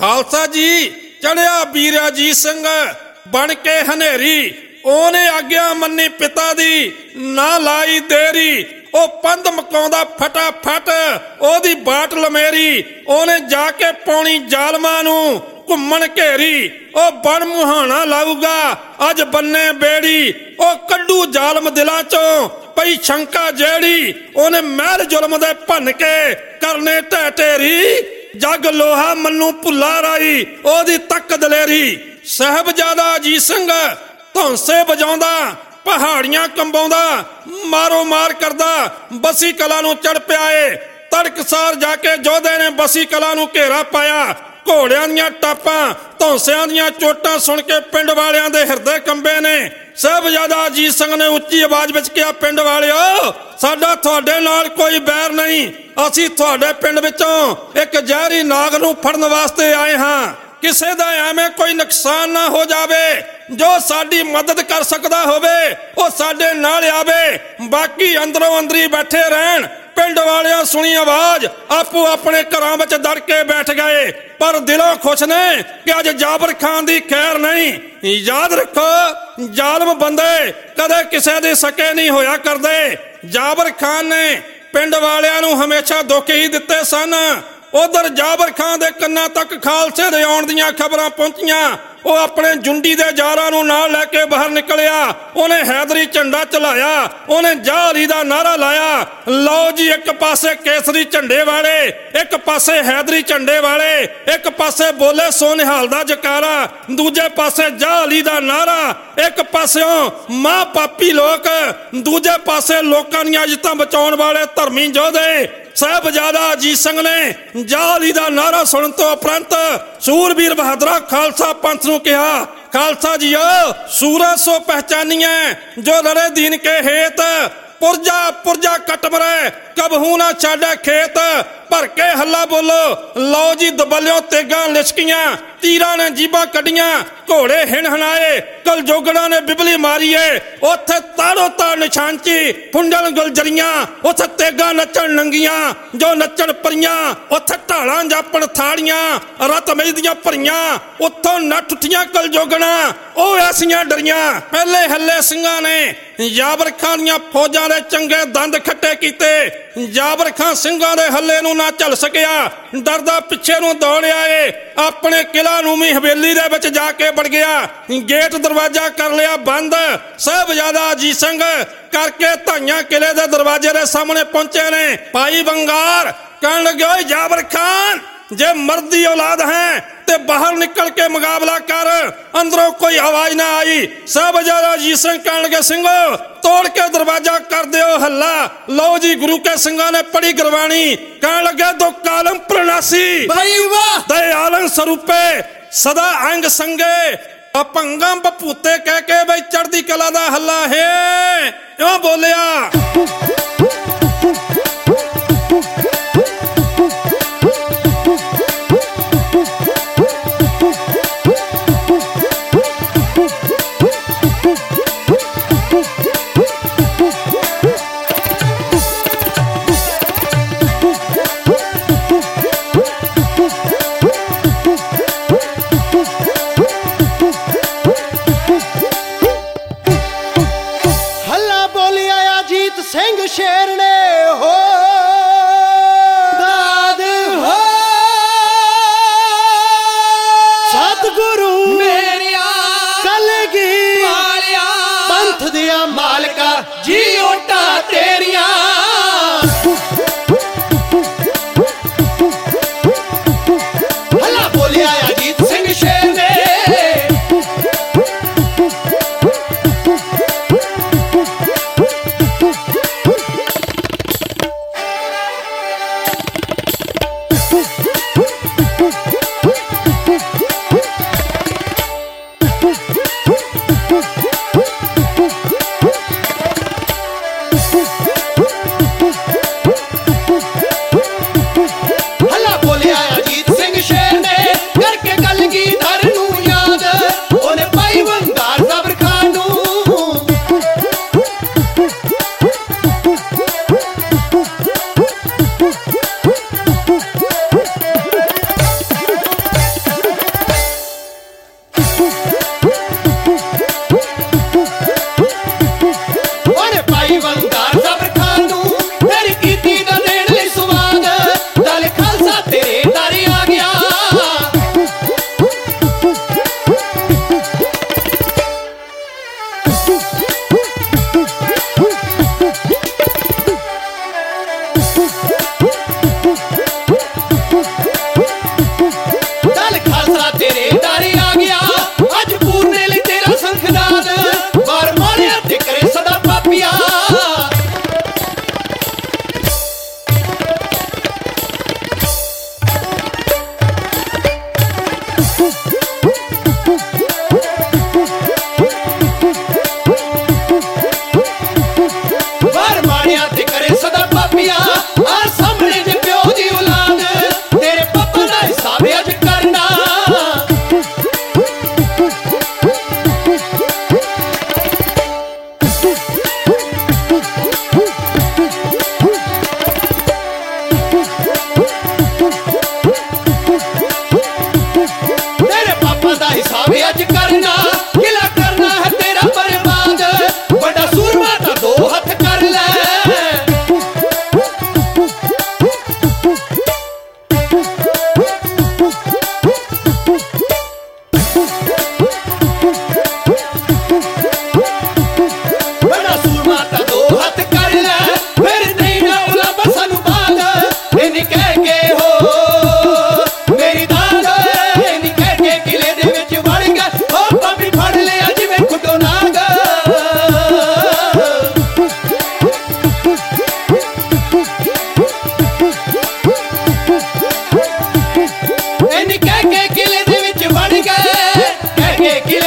ਖਾਲਸਾ ਜੀ ਚੜਿਆ ਵੀਰ ਅਜੀਤ ਸਿੰਘ ਬਣ ਕੇ ਹਨੇਰੀ, ਉਹਨੇ ਆਗਿਆ ਮੰਨੀ ਪਿਤਾ ਦੀ ਨਾ ਲਾਈ ਦੇਰੀ। ਉਹ ਪੰਧ ਮਕਾਉਂਦਾ ਫਟਾਫਟ ਉਹਦੀ ਬਾਟ ਲਮੇਰੀ, ਉਹਨੇ ਜਾ ਕੇ ਪਾਉਣੀ ਜ਼ਾਲਮਾਂ ਨੂੰ ਘੁੰਮਣ ਘੇਰੀ। ਉਹ ਬਣ ਮੁਹਾਣਾ ਲਾਊਗਾ ਅੱਜ ਬੰਨੇ ਬੇੜੀ, ਉਹ ਕੱਢੂ ਜ਼ਾਲਮ ਦਿਲਾਂ ਚੋਂ ਪਈ ਸ਼ੰਕਾ ਜਿਹੜੀ। ਉਹਨੇ ਮਹਿਲ ਜ਼ੁਲਮ ਦੇ ਭੰਨ ਕੇ ਕਰਨੇ ਢਹਿ ਢੇਰੀ, ਜੱਗ ਲੋਹਾ ਮੰਨੂ ਭੁੱਲਾ ਰਾਈ ਉਹਦੀ ਤੱਕ ਦਲੇਰੀ। ਸਾਹਿਬਜ਼ਾਦਾ ਅਜੀਤ ਸਿੰਘ ਧੌਂਸੇ ਵਜਾਉਂਦਾ ਪਹਾੜੀਆਂ ਕੰਬਾਉਂਦਾ, ਮਾਰੋ ਮਾਰ ਕਰਦਾ ਬਸੀ ਕਲਾਂ ਨੂੰ ਚੜ ਪਿਆ ਏ। ਤੜਕਸਾਰ ਜਾ ਕੇ ਯੋਧੇ ਨੇ ਬਸੀ ਕਲਾਂ ਨੂੰ ਘੇਰਾ ਪਾਇਆ। ਘੋੜਿਆਂ ਦੀਆਂ ਟਾਪਾਂ ਧੌਂਸਿਆਂ ਦੀਆਂ ਚੋਟਾਂ ਸੁਣ ਕੇ ਪਿੰਡ ਵਾਲਿਆਂ ਦੇ ਹਿਰਦੇ ਕੰਬੇ ਨੇ। ਸਾਹਿਬਜ਼ਾਦਾ ਅਜੀਤ ਸਿੰਘ ਨੇ ਉੱਚੀ ਆਵਾਜ਼ ਵਿੱਚ ਕਿਹਾ, ਪਿੰਡ ਵਾਲਿਓ ਸਾਡਾ ਤੁਹਾਡੇ ਨਾਲ ਕੋਈ ਬੈਰ ਨਹੀਂ, ਅਸੀਂ ਤੁਹਾਡੇ ਪਿੰਡ ਵਿੱਚੋਂ ਇੱਕ ਜ਼ਹਿਰੀ ਨਾਗ ਨੂੰ ਫੜਨ ਵਾਸਤੇ ਆਏ ਹਾਂ। ਕਿਸੇ ਦਾ ਐਵੇਂ ਕੋਈ ਨੁਕਸਾਨ ਨਾ ਹੋ ਜਾਵੇ, ਜੋ ਸਾਡੀ ਮਦਦ ਕਰ ਸਕਦਾ ਹੋਵੇ ਉਹ ਸਾਡੇ ਨਾਲ ਆਵੇ, ਬਾਕੀ ਅੰਦਰੋਂ ਅੰਦਰੀ ਬੈਠੇ ਰਹਿਣ। ਪਿੰਡ ਵਾਲਿਆਂ ਸੁਣੀ ਆਵਾਜ਼ ਆਪੋ ਆਪਣੇ ਘਰਾਂ ਵਿੱਚ ਦੜ ਕੇ ਬੈਠ ਗਏ, ਪਰ ਦਿਲੋਂ ਖੁਸ਼ ਨੇ ਕਿ ਅੱਜ ਜਾਬਰ ਖਾਨ ਦੀ ਖੈਰ ਨਹੀਂ। ਯਾਦ ਰੱਖੋ ਜ਼ਾਲਮ ਬੰਦੇ ਕਦੇ ਕਿਸੇ ਦੇ ਸਕੇ ਨਹੀਂ ਹੋਇਆ ਕਰਦੇ। ਜਾਬਰ ਖਾਨ ਨੇ ਪਿੰਡ ਵਾਲਿਆਂ ਨੂੰ ਹਮੇਸ਼ਾ ਦੁੱਖ ਹੀ ਦਿੱਤੇ ਸਨ। ਉਧਰ ਜਾਬਰ ਖਾਨ ਦੇ ਕੰਨਾਂ ਤੱਕ ਖਾਲਸੇ ਦੇ ਆਉਣ ਦੀਆਂ ਖਬਰਾਂ ਪਹੁੰਚੀਆਂ। ਉਹ ਆਪਣੇ ਜੁੰਡੀ ਦੇ ਯਾਰਾਂ ਨੂੰ ਨਾਲ ਲੈ ਕੇ ਬਾਹਰ ਨਿਕਲਿਆ। ਉਹਨੇ ਹੈਦਰੀ ਝੰਡਾ ਚਲਾਇਆ, ਉਹਨੇ ਜਾਹਲੀ ਦਾ ਨਾਰਾ ਲਾਇਆ। ਲਓ ਜੀ, ਇੱਕ ਪਾਸੇ ਕੇਸਰੀ ਝੰਡੇ ਵਾਲੇ, ਇੱਕ ਪਾਸੇ ਹੈਦਰੀ ਝੰਡੇ ਵਾਲੇ, ਇੱਕ ਪਾਸੇ ਬੋਲੇ ਸੋ ਨਿਹਾਲ ਦਾ ਜਕਾਰਾ, ਦੂਜੇ ਪਾਸੇ ਜਾਹਲੀ ਦਾ ਨਾਰਾ। ਇੱਕ ਪਾਸਿਓਂ ਮਾਂ ਪਾਪੀ ਲੋਕ, ਦੂਜੇ ਪਾਸੇ ਲੋਕਾਂ ਦੀਆਂ ਇੱਜ਼ਤਾਂ ਬਚਾਉਣ ਵਾਲੇ ਧਰਮੀ ਯੋਧੇ। ਸਾਹਿਬਜ਼ਾਦਾ ਅਜੀਤ ਸਿੰਘ ਨੇ ਜਾਹਲੀ ਦਾ ਨਾਰਾ ਸੁਣਨ ਤੋਂ ਉਪਰੰਤ ਸੂਰਬੀਰ ਬਹਾਦਰਾ ਖਾਲਸਾ ਪੰਥ ਨੂੰ ਕਿਹਾ, ਖਾਲਸਾ ਜੀਓ ਸੂਰਜ ਸੋ ਪਹਿਚਾਨੀਐ ਜੋ ਲੜੇ ਦੀਨ ਕੇ ਹੇਤ, ਪੁਰਜਾ ਪੁਰਜਾ ਕੱਟ ਮਰੇ ਕਬਹੂ ਨਾ ਛਾੜੇ ਖੇਤ। ਭਰ ਕੇ ਹੱਲਾ ਬੋਲੋ, ਲਓ ਜੀ ਦਬਲਿਓ ਤੇਗਾਂ ਲਿਸ਼ਕੀਆਂ, ਤੀਰਾਂ ਨੇ ਜੀਬਾਂ ਕੱਢੀਆਂ, ਘੋੜੇ ਹਿਣ ਹਨਾਏ, ਕਲਜੋਗੜਾਂ ਨੇ ਬਿਬਲੀ ਮਾਰੀਏ। ਉੱਥੇ ਤਾੜੋ ਤਾੜ ਨਿਸ਼ਾਨਚੀ ਫੁੰਡਣ ਗੁਲਜਰੀਆਂ, ਉੱਥੇ ਤੇਗਾਂ ਨੱਚਣ ਨੰਗੀਆਂ ਜੋ ਨੱਚਣ ਪਰੀਆਂ, ਉੱਥੇ ਢਾਲਾਂ ਜਾਪਣ ਥਾੜੀਆਂ ਰਤ ਮੇਜ ਦੀਆਂ ਭਰੀਆਂ, ਉੱਥੋਂ ਨੱਠ ਉੱਠੀਆਂ ਕਲਜੋਗਣਾ ਉਹ ਐਸੀਆਂ ਡਰੀਆਂ। ਪਹਿਲੇ ਹੱਲੇ ਸਿੰਘਾਂ ਨੇ ਜਾਬਰ ਖਾਨ ਦੀਆਂ ਫੌਜਾਂ ਦੇ ਚੰਗੇ ਦੰਦ ਖੱਟੇ ਕੀਤੇ। ਜਾਬਰ ਖਾਨ ਸਿੰਘਾਂ ਦੇ ਹੱਲੇ ਨੂੰ ਨਾ ਝੱਲ ਸਕਿਆ, ਡਰਦਾ ਪਿੱਛੇ ਨੂੰ ਦੌੜਿਆ ਏ। ਆਪਣੇ ਕਿਲਾ ਨੂੰ ਵੀ ਹਵੇਲੀ ਦੇ ਵਿੱਚ ਜਾ ਕੇ ਵੜ ਗਿਆ, ਗੇਟ ਦਰਵਾਜ਼ਾ ਕਰ ਲਿਆ ਬੰਦ। ਸਾਹਿਬਜ਼ਾਦਾ ਅਜੀਤ ਸਿੰਘ ਕਰਕੇ ਧਾਈਆਂ ਕਿਲੇ ਦੇ ਦਰਵਾਜ਼ੇ ਦੇ ਸਾਹਮਣੇ ਪਹੁੰਚੇ ਨੇ। ਭਾਈ ਬੰਗਾਰ ਕਹਿਣ ਲੱਗੇ, ਓਏ ਜਾਬਰ ਖਾਨ ਜੇ ਮਰਦ ਦੀ ਔਲਾਦ ਹੈ ਤੇ ਬਾਹਰ ਨਿਕਲ ਕੇ ਮੁਕਾਬਲਾ ਕਰ। ਅੰਦਰੋਂ ਕੋਈ ਆਵਾਜ਼ ਨਾ ਆਈ। ਸਾਹਿਬਜ਼ਾਦਾ ਅਜੀਤ ਸਿੰਘ ਕਹਿਣ ਲੱਗੇ, ਸਿੰਘੋ ਤੋੜ ਕੇ ਦਰਵਾਜ਼ਾ ਕਰ ਦਿਓ ਹੱਲਾ। ਲਓ ਜੀ, ਗੁਰੂ ਕੇ ਸਿੰਘਾਂ ਨੇ ਪੜੀ ਗੁਰਬਾਣੀ। ਕਹਿਣ ਲੱਗੇ, ਦੋ ਕਾਲਮ ਪ੍ਰਣਾਸੀ ਦੇ ਆਲਮ ਸਰੂਪੇ ਸਦਾ ਅੰਗ ਸੰਗੇ, ਅਪੰਗਮ ਬਪੂਤੇ ਕਹਿ ਕੇ ਬਈ ਚੜ੍ਹਦੀ ਕਲਾ ਦਾ ਹੱਲਾ ਹੈ। ਇਉਂ ਬੋਲਿਆ। ਸਿੰਘ ਸ਼ੇਰ ਨੇ ਹੋ ਦਾਦ ਹੋ ਸਤਿਗੁਰੂ ਮੇਰਿਆ ਕਲਗੀ ਵਾਲਿਆ, ਪੰਥ ਦੀਆਂ ਮਾਲਕਾ ਜੀ ਓਟਾਂ ਤੇਰੀਆਂ। ਹੱਲਾ ਬੋਲਿਆ ਅਜੀਤ ਸਿੰਘ ਸ਼ੇਰ ਨੇ। ਕੇ ਕਿਲਾ